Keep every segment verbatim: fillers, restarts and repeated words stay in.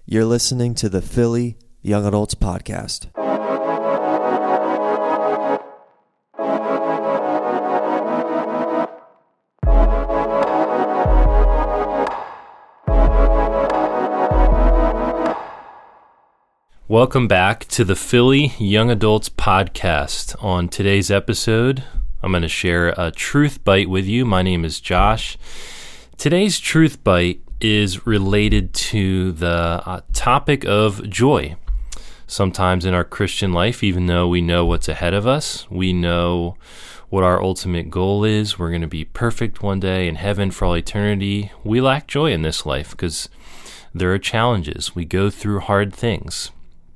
You're listening to the Philly Young Adults Podcast. Welcome back to the Philly Young Adults Podcast. On today's episode, I'm going to share a truth bite with you. My name is Josh. Today's truth bite is related to the uh, topic of joy. Sometimes in our Christian life, even though we know what's ahead of us, we know what our ultimate goal is, we're going to be perfect one day in heaven for all eternity, we lack joy in this life because there are challenges. We go through hard things.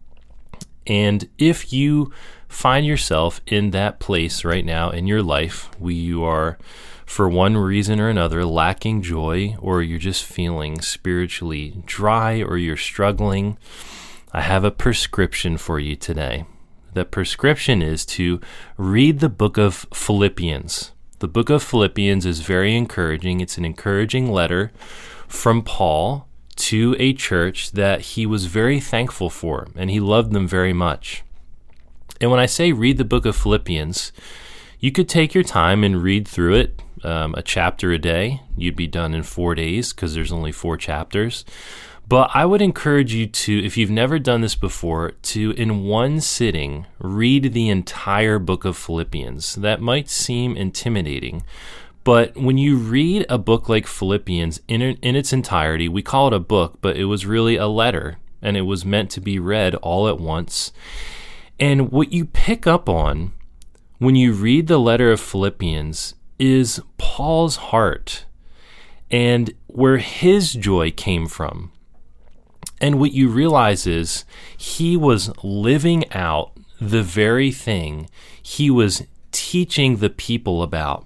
And if you find yourself in that place right now in your life where you are, for one reason or another, lacking joy, or you're just feeling spiritually dry, or you're struggling, I have a prescription for you today. The prescription is to read the book of Philippians. The book of Philippians is very encouraging. It's an encouraging letter from Paul to a church that he was very thankful for, and he loved them very much. And when I say read the book of Philippians, you could take your time and read through it, um, a chapter a day. You'd be done in four days because there's only four chapters. But I would encourage you to, if you've never done this before, to in one sitting read the entire book of Philippians. That might seem intimidating, but when you read a book like Philippians in in its entirety, we call it a book, but it was really a letter, and it was meant to be read all at once. And what you pick up on when you read the letter of Philippians is Paul's heart and where his joy came from. And what you realize is he was living out the very thing he was teaching the people about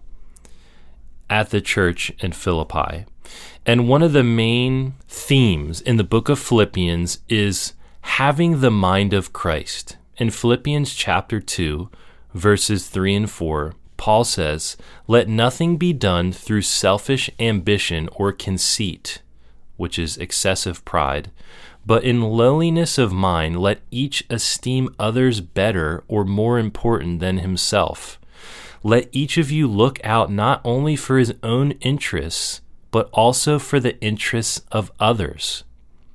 at the church in Philippi. And one of the main themes in the book of Philippians is having the mind of Christ. In Philippians chapter two, verses three and four, Paul says, "Let nothing be done through selfish ambition or conceit," which is excessive pride, "but in lowliness of mind let each esteem others better or more important than himself. Let each of you look out not only for his own interests, but also for the interests of others."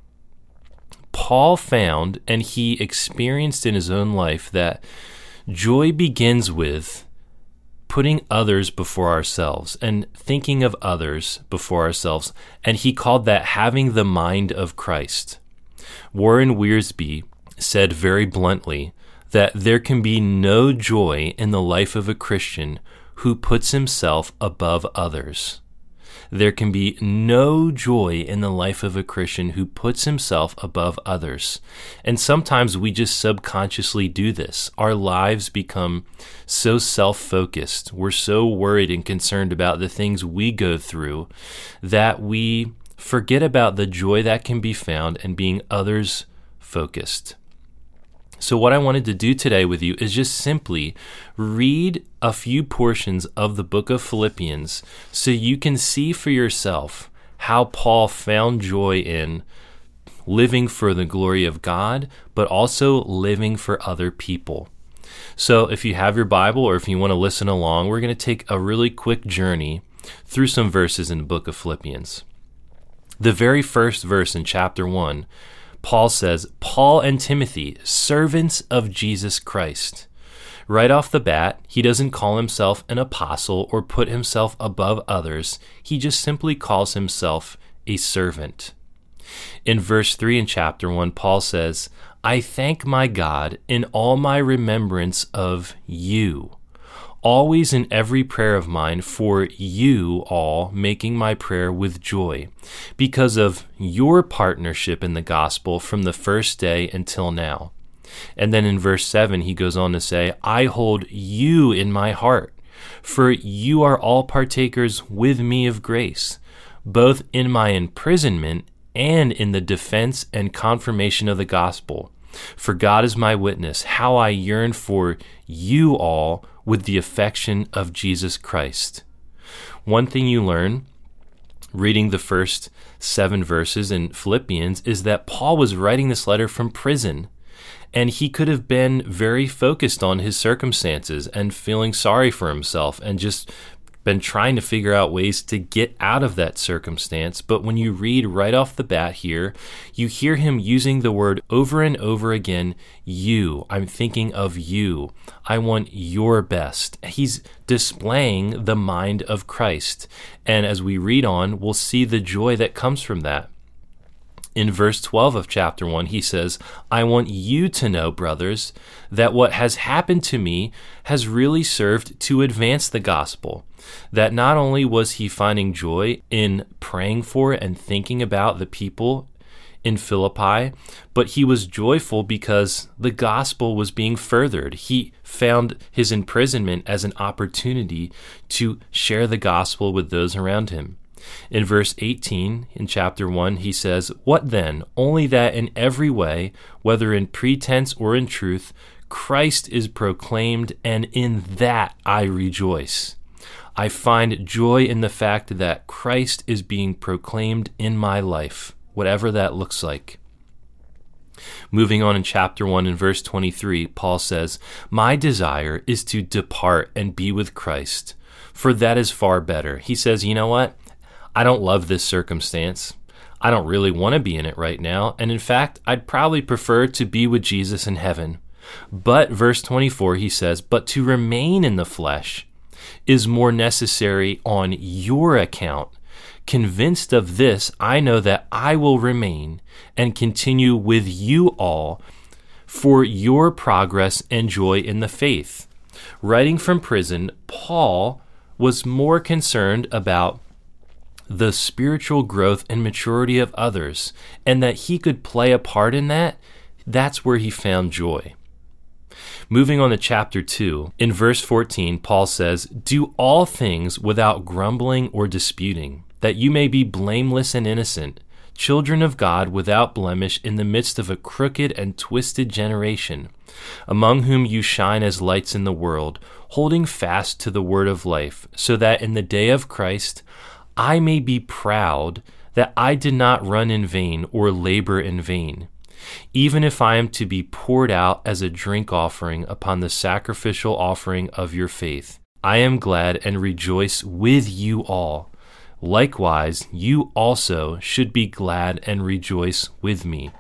Paul found, and he experienced in his own life, that joy begins with putting others before ourselves and thinking of others before ourselves, and he called that having the mind of Christ. Warren Wiersbe said very bluntly that there can be no joy in the life of a Christian who puts himself above others. There can be no joy in the life of a Christian who puts himself above others. And sometimes we just subconsciously do this. Our lives become so self-focused. We're so worried and concerned about the things we go through that we forget about the joy that can be found in being others-focused. So what I wanted to do today with you is just simply read a few portions of the book of Philippians so you can see for yourself how Paul found joy in living for the glory of God, but also living for other people. So if you have your Bible or if you want to listen along, we're going to take a really quick journey through some verses in the book of Philippians. The very first verse in chapter one, Paul says, "Paul and Timothy, servants of Jesus Christ." Right off the bat, he doesn't call himself an apostle or put himself above others. He just simply calls himself a servant. In verse three in chapter one, Paul says, "I thank my God in all my remembrance of you, always in every prayer of mine for you all, making my prayer with joy, because of your partnership in the gospel from the first day until now." And then in verse seven, he goes on to say, "I hold you in my heart, for you are all partakers with me of grace, both in my imprisonment and in the defense and confirmation of the gospel. For God is my witness, how I yearn for you all with the affection of Jesus Christ." One thing you learn reading the first seven verses in Philippians is that Paul was writing this letter from prison, and he could have been very focused on his circumstances and feeling sorry for himself and just been trying to figure out ways to get out of that circumstance. But when you read right off the bat here, you hear him using the word over and over again, you. I'm thinking of you. I want your best. He's displaying the mind of Christ. And as we read on, we'll see the joy that comes from that. In verse twelve of chapter one, he says, I want you to know, brothers, that what has happened to me has really served to advance the gospel. That not only was he finding joy in praying for and thinking about the people in Philippi, but he was joyful because the gospel was being furthered. He found his imprisonment as an opportunity to share the gospel with those around him. In verse eighteen, in chapter one, he says, What then? Only that in every way, whether in pretense or in truth, Christ is proclaimed, and in that I rejoice. I find joy in the fact that Christ is being proclaimed in my life, whatever that looks like. Moving on in chapter one, in verse twenty-three, Paul says, My desire is to depart and be with Christ, for that is far better. He says, you know what? I don't love this circumstance. I don't really want to be in it right now. And in fact, I'd probably prefer to be with Jesus in heaven. But verse twenty-four, he says, But to remain in the flesh is more necessary on your account. Convinced of this, I know that I will remain and continue with you all for your progress and joy in the faith. Writing from prison, Paul was more concerned about the spiritual growth and maturity of others, and that he could play a part in that. That's where he found joy. Moving on to chapter two, in verse fourteen, Paul says, Do all things without grumbling or disputing, that you may be blameless and innocent, children of God without blemish in the midst of a crooked and twisted generation, among whom you shine as lights in the world, holding fast to the word of life, so that in the day of Christ I may be proud that I did not run in vain or labor in vain. Even if I am to be poured out as a drink offering upon the sacrificial offering of your faith, I am glad and rejoice with you all. Likewise, you also should be glad and rejoice with me.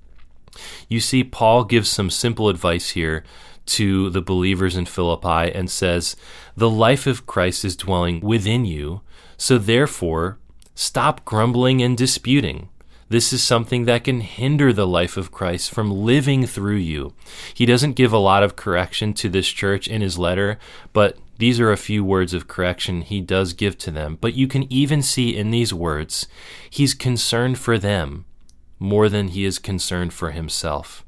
You see, Paul gives some simple advice here to the believers in Philippi and says, the life of Christ is dwelling within you, so therefore, stop grumbling and disputing. This is something that can hinder the life of Christ from living through you. He doesn't give a lot of correction to this church in his letter, but these are a few words of correction he does give to them. But you can even see in these words, he's concerned for them more than he is concerned for himself.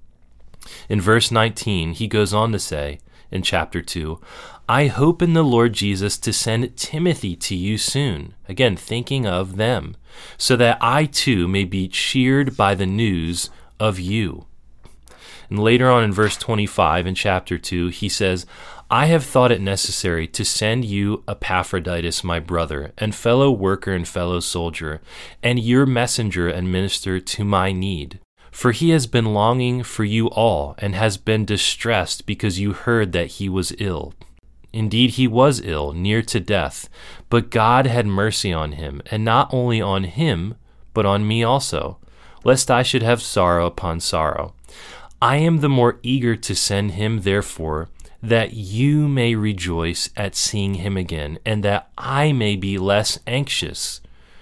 In verse nineteen, he goes on to say, in chapter two, I hope in the Lord Jesus to send Timothy to you soon, again, thinking of them, so that I too may be cheered by the news of you. And later on in verse twenty-five in chapter two, he says, I have thought it necessary to send you Epaphroditus, my brother, and fellow worker and fellow soldier, and your messenger and minister to my need. For he has been longing for you all, and has been distressed because you heard that he was ill. Indeed, he was ill, near to death, but God had mercy on him, and not only on him, but on me also, lest I should have sorrow upon sorrow. I am the more eager to send him, therefore, that you may rejoice at seeing him again, and that I may be less anxious.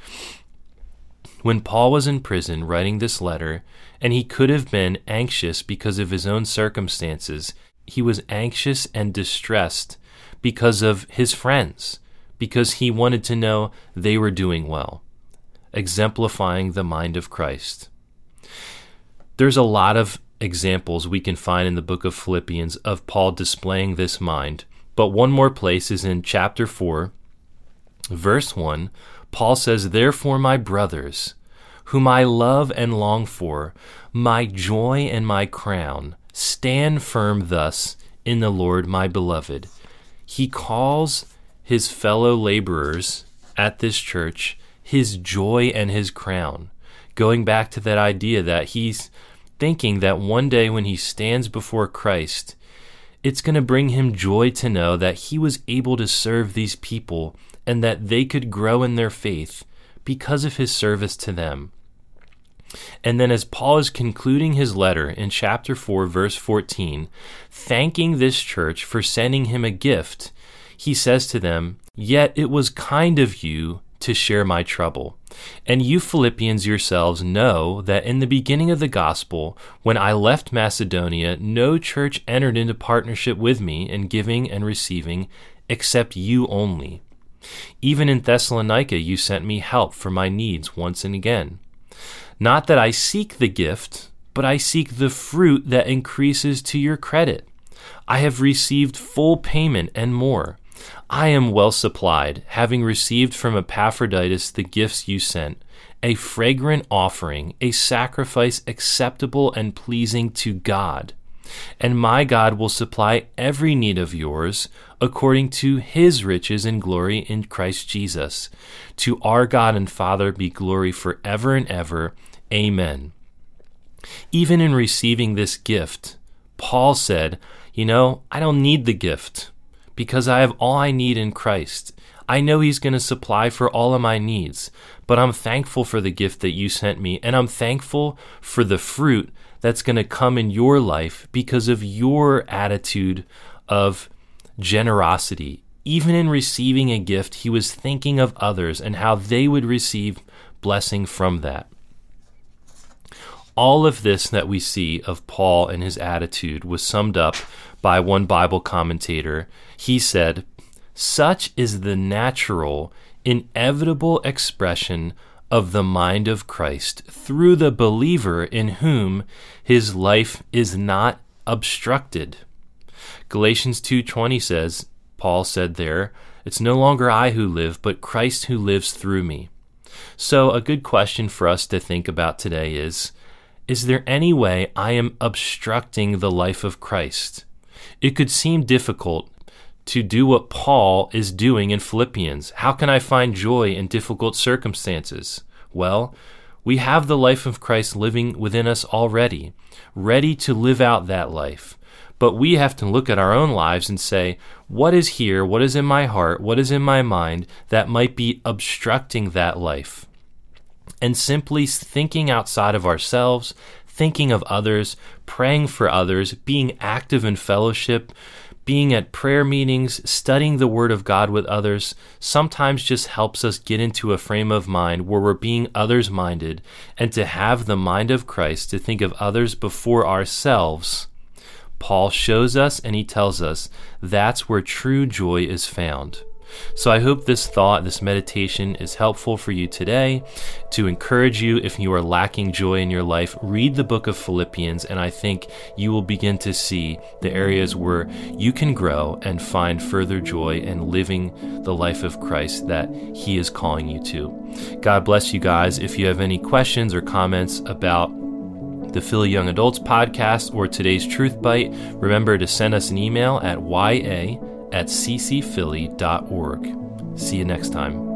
When Paul was in prison writing this letter, and he could have been anxious because of his own circumstances, he was anxious and distressed because of his friends, because he wanted to know they were doing well, exemplifying the mind of Christ. There's a lot of examples we can find in the book of Philippians of Paul displaying this mind, but one more place is in chapter four, verse one. Paul says, Therefore, my brothers, whom I love and long for, my joy and my crown, stand firm thus in the Lord, my beloved. He calls his fellow laborers at this church his joy and his crown. Going back to that idea that he's thinking that one day when he stands before Christ, it's going to bring him joy to know that he was able to serve these people and that they could grow in their faith because of his service to them. And then as Paul is concluding his letter in chapter four, verse fourteen, thanking this church for sending him a gift, he says to them, "Yet it was kind of you to share my trouble. And you Philippians yourselves know that in the beginning of the gospel, when I left Macedonia, no church entered into partnership with me in giving and receiving, except you only. Even in Thessalonica, you sent me help for my needs once and again. Not that I seek the gift, but I seek the fruit that increases to your credit. I have received full payment and more. I am well supplied, having received from Epaphroditus the gifts you sent, a fragrant offering, a sacrifice acceptable and pleasing to God. And my God will supply every need of yours according to his riches and glory in Christ Jesus. To our God and Father be glory forever and ever. Amen." Even in receiving this gift, Paul said, you know, I don't need the gift because I have all I need in Christ. I know he's going to supply for all of my needs, but I'm thankful for the gift that you sent me, and I'm thankful for the fruit that's going to come in your life because of your attitude of generosity. Even in receiving a gift, he was thinking of others and how they would receive blessing from that. All of this that we see of Paul and his attitude was summed up by one Bible commentator. He said, "Such is the natural, inevitable expression of the mind of Christ through the believer in whom his life is not obstructed." Galatians two twenty says, Paul said there, "It's no longer I who live, but Christ who lives through me." So a good question for us to think about today is, is there any way I am obstructing the life of Christ? It could seem difficult to do what Paul is doing in Philippians. How can I find joy in difficult circumstances? Well, we have the life of Christ living within us already, ready to live out that life. But we have to look at our own lives and say, what is here, what is in my heart, what is in my mind that might be obstructing that life? And simply thinking outside of ourselves, thinking of others, praying for others, being active in fellowship, being at prayer meetings, studying the Word of God with others, sometimes just helps us get into a frame of mind where we're being others-minded, and to have the mind of Christ, to think of others before ourselves. Paul shows us and he tells us that's where true joy is found. So I hope this thought, this meditation is helpful for you today to encourage you. If you are lacking joy in your life, read the book of Philippians, and I think you will begin to see the areas where you can grow and find further joy in living the life of Christ that he is calling you to. God bless you guys. If you have any questions or comments about the Philly Young Adults podcast or today's Truth Bite, remember to send us an email at ya at c c philly dot org. See you next time.